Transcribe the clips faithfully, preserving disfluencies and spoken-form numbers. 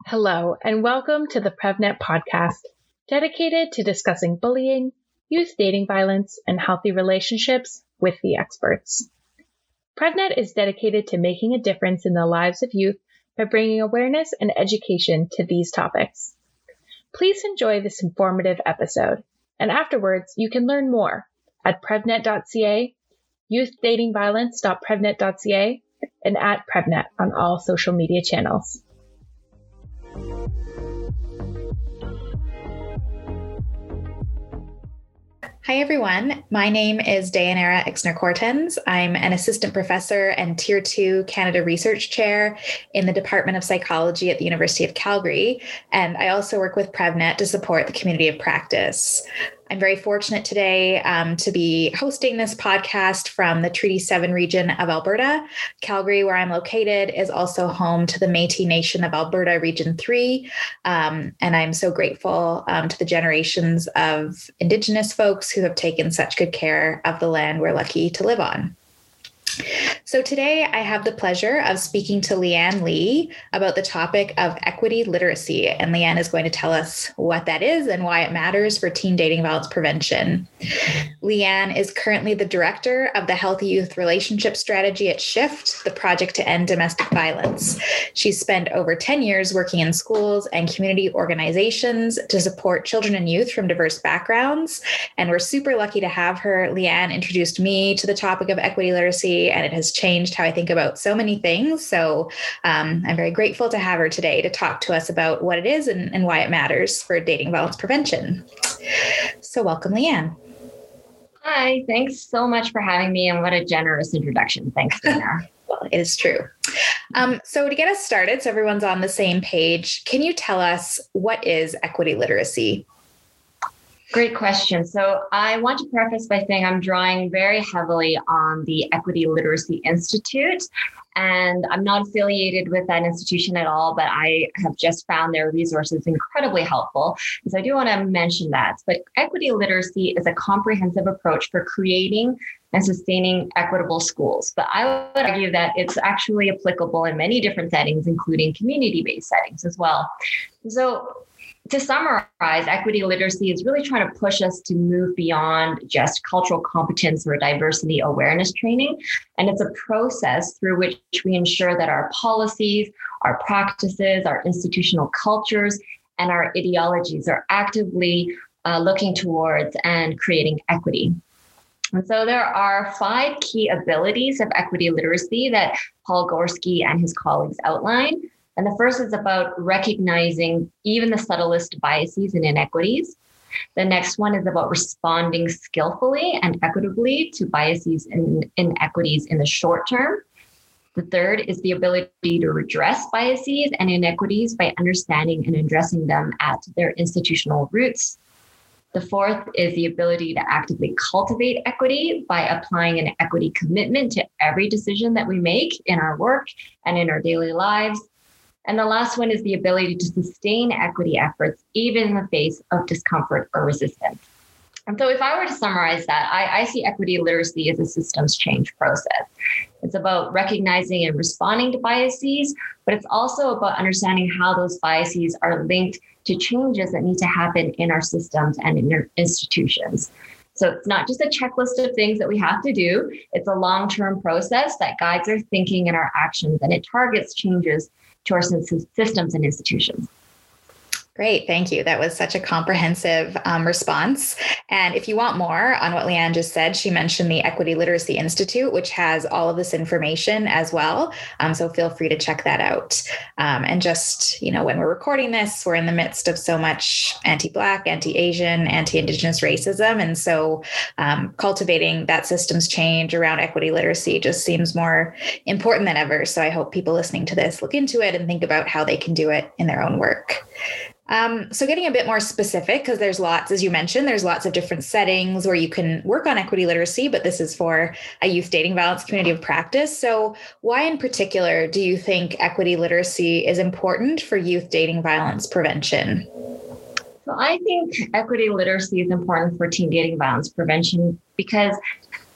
Hello, and welcome to the PrevNet podcast, dedicated to discussing bullying, youth dating violence, and healthy relationships with the experts. PrevNet is dedicated to making a difference in the lives of youth by bringing awareness and education to these topics. Please enjoy this informative episode, and afterwards you can learn more at prevnet dot c a, youth dating violence dot prevnet dot c a, and at PrevNet on all social media channels. Hi, everyone. My name is Dayanara Ixner-Cortens. I'm an assistant professor and Tier two Canada Research Chair in the Department of Psychology at the University of Calgary, and I also work with PrevNet to support the community of practice. I'm very fortunate today um, to be hosting this podcast from the Treaty seven region of Alberta. Calgary, where I'm located, is also home to the Métis Nation of Alberta Region three. Um, and I'm so grateful um, to the generations of Indigenous folks who have taken such good care of the land we're lucky to live on. So today I have the pleasure of speaking to Leanne Lee about the topic of equity literacy. And Leanne is going to tell us what that is and why it matters for teen dating violence prevention. Leanne is currently the director of the Healthy Youth Relationship Strategy at SHIFT, the project to end domestic violence. She's spent over ten years working in schools and community organizations to support children and youth from diverse backgrounds. And we're super lucky to have her. Leanne introduced me to the topic of equity literacy, and it has changed how I think about so many things. So um, I'm very grateful to have her today to talk to us about what it is and, and why it matters for dating violence prevention. So welcome, Leanne. Hi, thanks so much for having me, and what a generous introduction. Thanks, Dana. Well, it is true. Um, so to get us started, so everyone's on the same page, can you tell us what is equity literacy? Great question. So I want to preface by saying I'm drawing very heavily on the Equity Literacy Institute, and I'm not affiliated with that institution at all, but I have just found their resources incredibly helpful. And so I do want to mention that. But equity literacy is a comprehensive approach for creating and sustaining equitable schools. But I would argue that it's actually applicable in many different settings, including community-based settings as well. So to summarize, equity literacy is really trying to push us to move beyond just cultural competence or diversity awareness training. And it's a process through which we ensure that our policies, our practices, our institutional cultures, and our ideologies are actively uh, looking towards and creating equity. And so there are five key abilities of equity literacy that Paul Gorski and his colleagues outline. And the first is about recognizing even the subtlest biases and inequities. The next one is about responding skillfully and equitably to biases and inequities in the short term. The third is the ability to redress biases and inequities by understanding and addressing them at their institutional roots. The fourth is the ability to actively cultivate equity by applying an equity commitment to every decision that we make in our work and in our daily lives. And the last one is the ability to sustain equity efforts, even in the face of discomfort or resistance. And so if I were to summarize that, I, I see equity literacy as a systems change process. It's about recognizing and responding to biases, but it's also about understanding how those biases are linked to changes that need to happen in our systems and in our institutions. So it's not just a checklist of things that we have to do. It's a long-term process that guides our thinking and our actions, and it targets changes to our systems and institutions. Great. Thank you. That was such a comprehensive um, response. And if you want more on what Leanne just said, she mentioned the Equity Literacy Institute, which has all of this information as well. Um, so feel free to check that out. Um, and just, you know, when we're recording this, we're in the midst of so much anti-Black, anti-Asian, anti-Indigenous racism. And so um, cultivating that systems change around equity literacy just seems more important than ever. So I hope people listening to this look into it and think about how they can do it in their own work. Um, so getting a bit more specific, because there's lots, as you mentioned, there's lots of different settings where you can work on equity literacy, but this is for a youth dating violence community of practice. So why in particular do you think equity literacy is important for youth dating violence prevention? So I think equity literacy is important for teen dating violence prevention because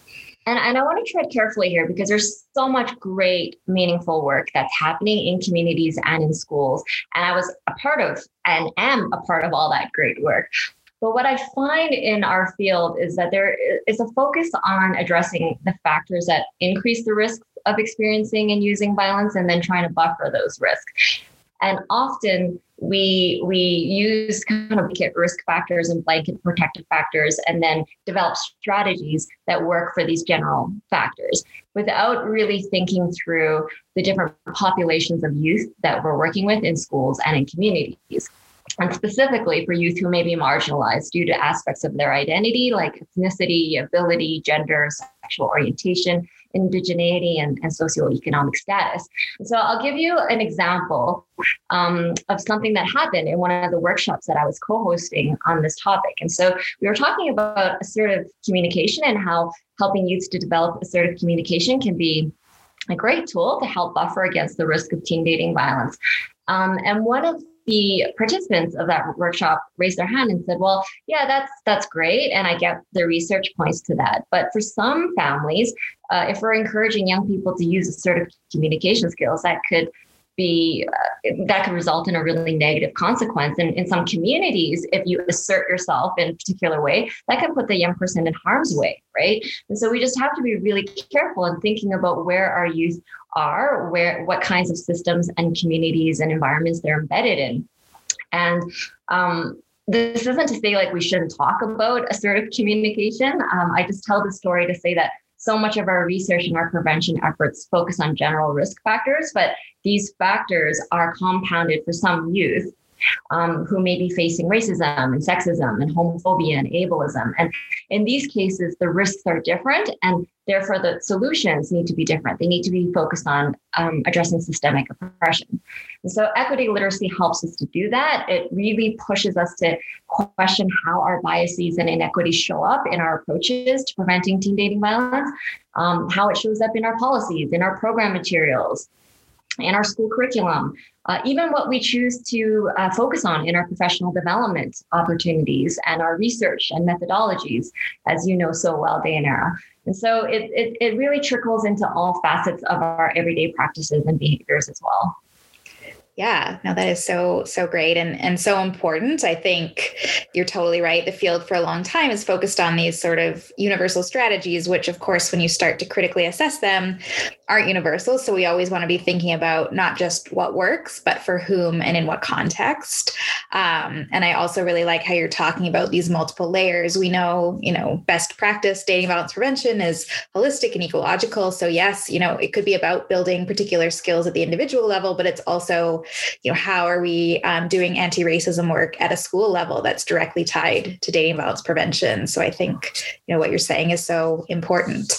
And, and I want to tread carefully here because there's so much great, meaningful work that's happening in communities and in schools. And I was a part of and am a part of all that great work. But what I find in our field is that there is a focus on addressing the factors that increase the risk of experiencing and using violence and then trying to buffer those risks. And often we we use kind of blanket risk factors and blanket protective factors and then develop strategies that work for these general factors without really thinking through the different populations of youth that we're working with in schools and in communities. And specifically for youth who may be marginalized due to aspects of their identity like ethnicity, ability, gender, sexual orientation, indigeneity, and, and socioeconomic status. And so I'll give you an example um, of something that happened in one of the workshops that I was co-hosting on this topic. And so we were talking about assertive communication and how helping youth to develop assertive communication can be a great tool to help buffer against the risk of teen dating violence. Um, and one of the participants of that workshop raised their hand and said, well, yeah, that's that's great. And I get the research points to that. But for some families, uh, if we're encouraging young people to use assertive communication skills, that could be, uh, that could result in a really negative consequence. And in some communities, if you assert yourself in a particular way, that can put the young person in harm's way, right? And so we just have to be really careful in thinking about where our youth are, where, what kinds of systems and communities and environments they're embedded in. And um, this isn't to say like we shouldn't talk about assertive communication. Um, I just tell the story to say that so much of our research and our prevention efforts focus on general risk factors, but these factors are compounded for some youth um, who may be facing racism and sexism and homophobia and ableism. And in these cases, the risks are different and therefore the solutions need to be different. They need to be focused on um, addressing systemic oppression. And so equity literacy helps us to do that. It really pushes us to question how our biases and inequities show up in our approaches to preventing teen dating violence, um, how it shows up in our policies, in our program materials, in our school curriculum, uh, even what we choose to uh, focus on in our professional development opportunities and our research and methodologies, as you know so well, Dayanara. And so it, it, it really trickles into all facets of our everyday practices and behaviors as well. Yeah, no, that is so, so great and, and so important. I think you're totally right. The field for a long time is focused on these sort of universal strategies, which of course, when you start to critically assess them, aren't universal. So we always want to be thinking about not just what works, but for whom and in what context. Um, and I also really like how you're talking about these multiple layers. We know, you know, best practice dating violence prevention is holistic and ecological. So yes, you know, it could be about building particular skills at the individual level, but it's also, you know, how are we um, doing anti-racism work at a school level that's directly tied to dating violence prevention? So I think, you know, what you're saying is so important.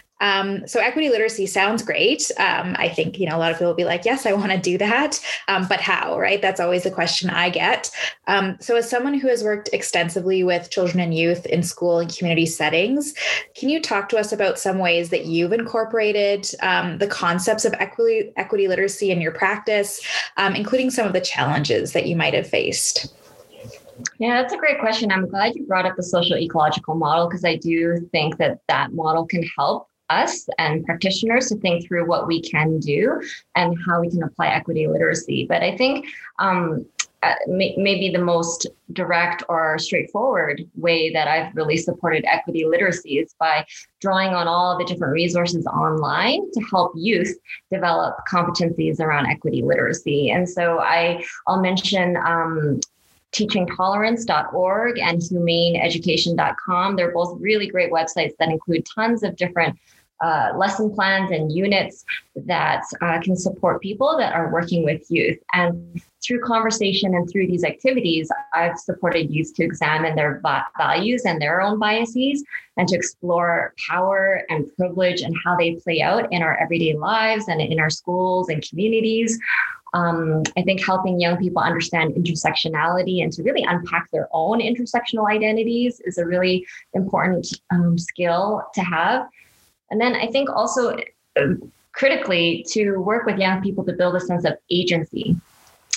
Um, so equity literacy sounds great. Um, I think, you know, a lot of people will be like, yes, I want to do that. Um, but how, right? That's always the question I get. Um, so as someone who has worked extensively with children and youth in school and community settings, can you talk to us about some ways that you've incorporated um, the concepts of equity, equity literacy in your practice, um, including some of the challenges that you might have faced? Yeah, that's a great question. I'm glad you brought up the social ecological model because I do think that that model can help us and practitioners to think through what we can do and how we can apply equity literacy. But I think um, uh, may, maybe the most direct or straightforward way that I've really supported equity literacy is by drawing on all the different resources online to help youth develop competencies around equity literacy. And so I, I'll mention um, teaching tolerance dot org and humane education dot com. They're both really great websites that include tons of different uh, lesson plans and units that uh, can support people that are working with youth. And through conversation and through these activities, I've supported youth to examine their va- values and their own biases and to explore power and privilege and how they play out in our everyday lives and in our schools and communities. Um, I think helping young people understand intersectionality and to really unpack their own intersectional identities is a really important um, skill to have. And then I think also uh, critically to work with young people to build a sense of agency.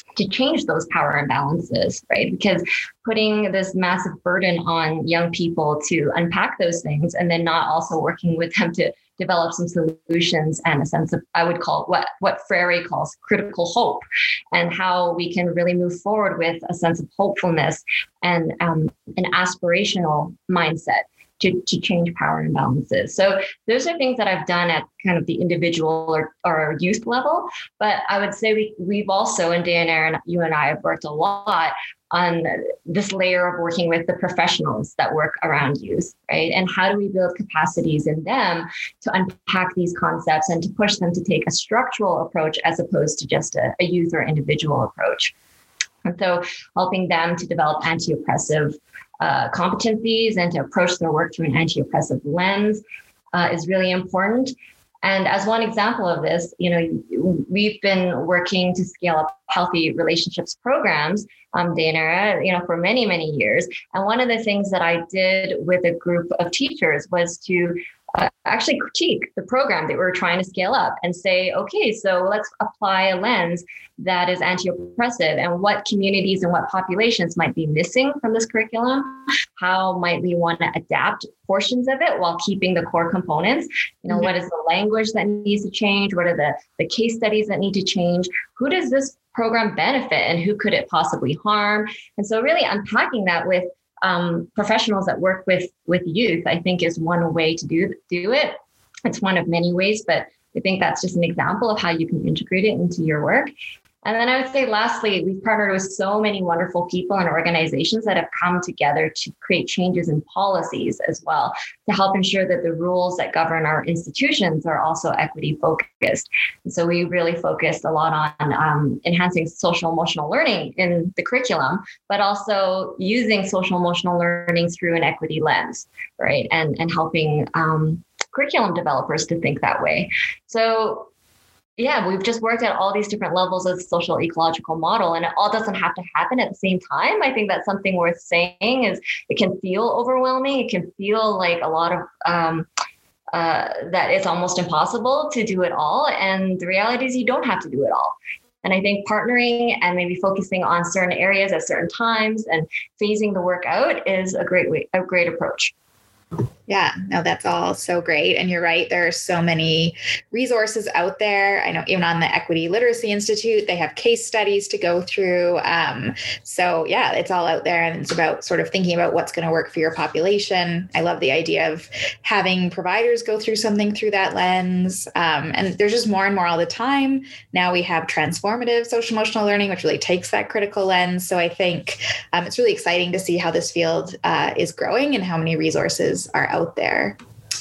to change those power imbalances, right? Because putting this massive burden on young people to unpack those things and then not also working with them to develop some solutions and a sense of, I would call what, what Freire calls critical hope, and how we can really move forward with a sense of hopefulness and um, an aspirational mindset to, to change power imbalances. So those are things that I've done at kind of the individual or, or youth level. But I would say we, we've also, and Dayanara and you and I have worked a lot on this layer of working with the professionals that work around youth, right? And how do we build capacities in them to unpack these concepts and to push them to take a structural approach as opposed to just a, a youth or individual approach. And so helping them to develop anti-oppressive uh, competencies and to approach their work through an anti-oppressive lens uh, is really important. And as one example of this, you know, we've been working to scale up healthy relationships programs, um, Dayanara, you know, for many, many years. And one of the things that I did with a group of teachers was to uh, actually critique the program that we we're trying to scale up and say, okay, so let's apply a lens that is anti-oppressive, and what communities and what populations might be missing from this curriculum. How might we want to adapt portions of it while keeping the core components? You know, mm-hmm. What is the language that needs to change? What are the, the case studies that need to change? Who does this program benefit and who could it possibly harm? And so really unpacking that with um, professionals that work with, with youth, I think is one way to do, do it. It's one of many ways, but I think that's just an example of how you can integrate it into your work. And then I would say, lastly, we've partnered with so many wonderful people and organizations that have come together to create changes in policies as well, to help ensure that the rules that govern our institutions are also equity focused. And so we really focused a lot on um, enhancing social emotional learning in the curriculum, but also using social emotional learning through an equity lens, right? And, and helping um, curriculum developers to think that way. So yeah, we've just worked at all these different levels of the social ecological model, and it all doesn't have to happen at the same time. I think that's something worth saying is it can feel overwhelming. It can feel like a lot of um, uh, that it's almost impossible to do it all. And the reality is you don't have to do it all. And I think partnering and maybe focusing on certain areas at certain times and phasing the work out is a great way, a great approach. Yeah, no, that's all so great. And you're right. There are so many resources out there. I know even on the Equity Literacy Institute, they have case studies to go through. Um, so yeah, it's all out there, and it's about sort of thinking about what's going to work for your population. I love the idea of having providers go through something through that lens. Um, and there's just more and more all the time. Now we have transformative social emotional learning, which really takes that critical lens. So I think um, it's really exciting to see how this field uh, is growing and how many resources are out there.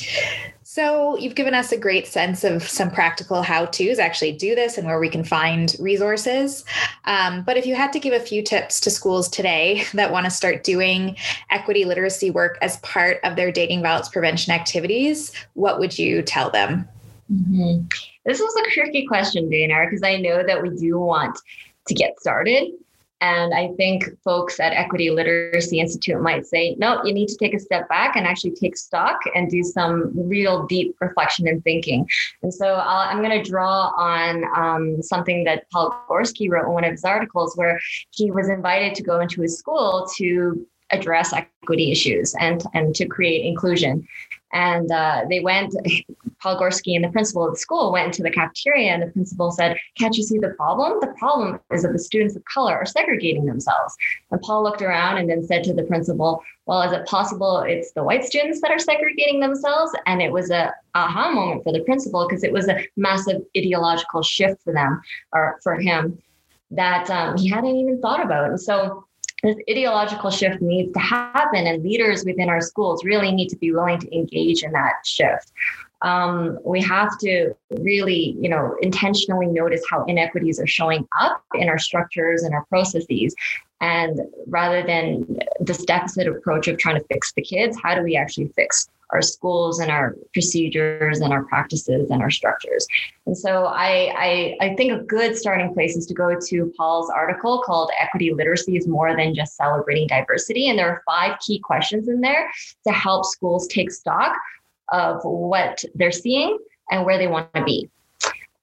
So you've given us a great sense of some practical how-tos actually do this and where we can find resources. Um, but if you had to give a few tips to schools today that want to start doing equity literacy work as part of their dating violence prevention activities, what would you tell them? Mm-hmm. This was a tricky question, Dayanara, because I know that we do want to get started. And I think folks at Equity Literacy Institute might say, no, you need to take a step back and actually take stock and do some real deep reflection and thinking. And so I'll, I'm going to draw on um, something that Paul Gorski wrote in one of his articles, where he was invited to go into his school to address equity issues and, and to create inclusion. And uh, they went, Paul Gorski and the principal of the school went into the cafeteria, and the principal said, can't you see the problem? The problem is that the students of color are segregating themselves. And Paul looked around and then said to the principal, well, is it possible it's the white students that are segregating themselves? And it was a aha moment for the principal, because it was a massive ideological shift for them, or for him, that um, he hadn't even thought about. And so this ideological shift needs to happen, and leaders within our schools really need to be willing to engage in that shift. Um, we have to really, you know, intentionally notice how inequities are showing up in our structures and our processes. And rather than this deficit approach of trying to fix the kids, how do we actually fix our schools and our procedures and our practices and our structures? And so I, I, I think a good starting place is to go to Paul's article called Equity Literacy is More Than Just Celebrating Diversity. And there are five key questions in there to help schools take stock of what they're seeing and where they want to be.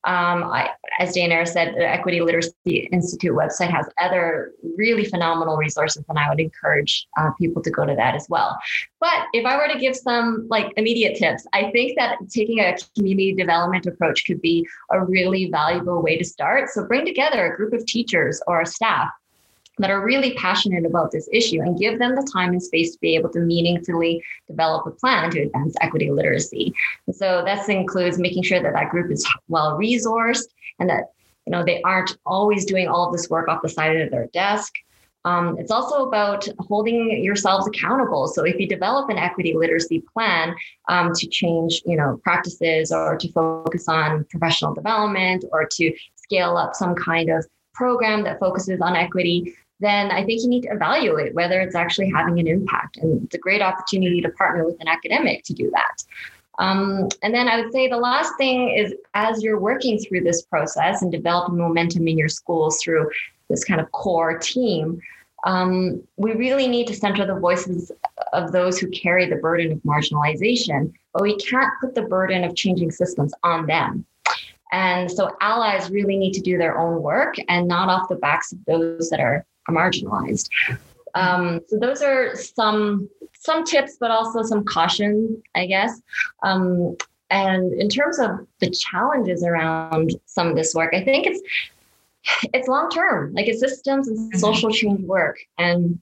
Um, I, as Dayanara said, the Equity Literacy Institute website has other really phenomenal resources, and I would encourage uh, people to go to that as well. But if I were to give some like immediate tips, I think that taking a community development approach could be a really valuable way to start. So bring together a group of teachers or a staff that are really passionate about this issue and give them the time and space to be able to meaningfully develop a plan to advance equity literacy. And so that includes making sure that that group is well resourced and that, you know, they aren't always doing all of this work off the side of their desk. Um, it's also about holding yourselves accountable. So if you develop an equity literacy plan um, to change, you know, practices or to focus on professional development or to scale up some kind of program that focuses on equity, then I think you need to evaluate whether it's actually having an impact. And it's a great opportunity to partner with an academic to do that. Um, and then I would say the last thing is, as you're working through this process and developing momentum in your schools through this kind of core team, um, we really need to center the voices of those who carry the burden of marginalization, but we can't put the burden of changing systems on them. And so allies really need to do their own work and not off the backs of those that are, are marginalized. Um, so those are some some tips, but also some caution, I guess. Um, and in terms of the challenges around some of this work, I think it's it's long term, like it's systems and social change work. And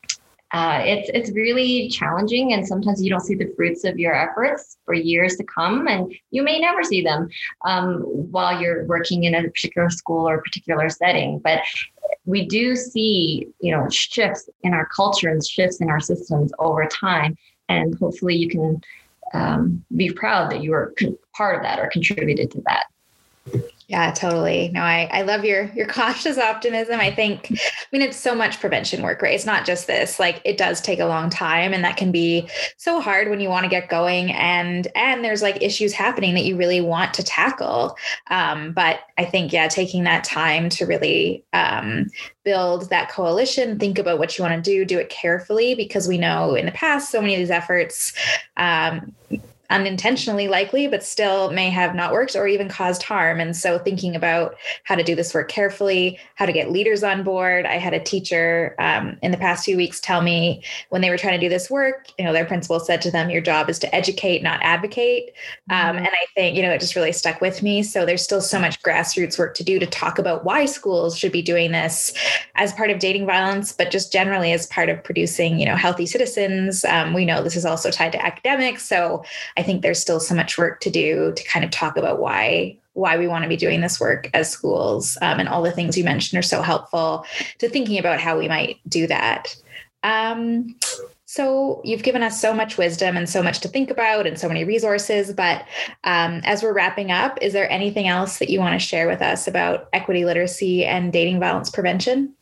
Uh, it's it's really challenging, and sometimes you don't see the fruits of your efforts for years to come, and you may never see them um, while you're working in a particular school or a particular setting. But we do see, you know, shifts in our culture and shifts in our systems over time, and hopefully you can um, be proud that you were con- part of that or contributed to that. Yeah, totally. No, I, I love your, your cautious optimism. I think, I mean, it's so much prevention work, right? It's not just this, like it does take a long time, and that can be so hard when you want to get going and, and there's like issues happening that you really want to tackle. Um, but I think, yeah, taking that time to really um, build that coalition, think about what you want to do, do it carefully, because we know in the past, so many of these efforts, um, unintentionally likely, but still may have not worked or even caused harm. And so thinking about how to do this work carefully, how to get leaders on board. I had a teacher um, in the past few weeks tell me when they were trying to do this work, you know, their principal said to them, your job is to educate, not advocate. Mm-hmm. Um, and I think, you know, it just really stuck with me. So there's still so much grassroots work to do to talk about why schools should be doing this as part of dating violence, but just generally as part of producing, you know, healthy citizens. Um, we know this is also tied to academics. So I I think there's still so much work to do to kind of talk about why why we want to be doing this work as schools. Um, and all the things you mentioned are so helpful to thinking about how we might do that. Um, so you've given us so much wisdom and so much to think about and so many resources. But um, as we're wrapping up, is there anything else that you want to share with us about equity literacy and dating violence prevention?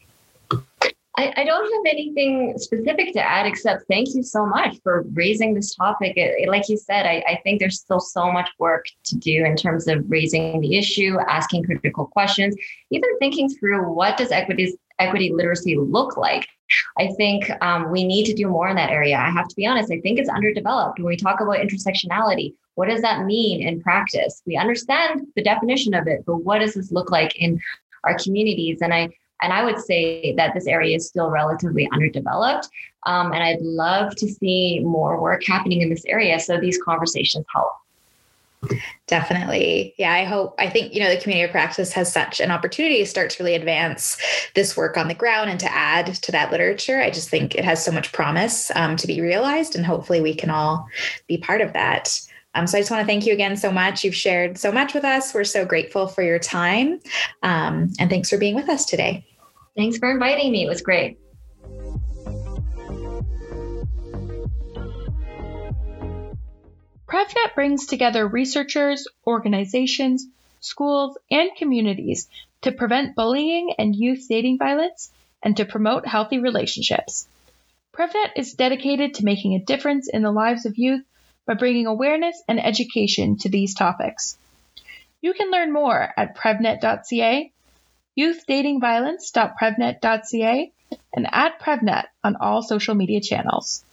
I, I don't have anything specific to add, except thank you so much for raising this topic. It, it, like you said, I, I think there's still so much work to do in terms of raising the issue, asking critical questions, even thinking through what does equity, equity literacy look like. I think um, we need to do more in that area. I have to be honest, I think it's underdeveloped. When we talk about intersectionality, what does that mean in practice? We understand the definition of it, but what does this look like in our communities? And I And I would say that this area is still relatively underdeveloped. Um, and I'd love to see more work happening in this area so these conversations help. Definitely. Yeah, I hope, I think, you know, the community of practice has such an opportunity to start to really advance this work on the ground and to add to that literature. I just think it has so much promise um, to be realized, and hopefully we can all be part of that. Um, so I just want to thank you again so much. You've shared so much with us. We're so grateful for your time. Um, and thanks for being with us today. Thanks for inviting me. It was great. PrevNet brings together researchers, organizations, schools, and communities to prevent bullying and youth dating violence and to promote healthy relationships. PrevNet is dedicated to making a difference in the lives of youth by bringing awareness and education to these topics. You can learn more at prevnet dot c a, youth dating violence dot prevnet dot c a, and at PrevNet on all social media channels.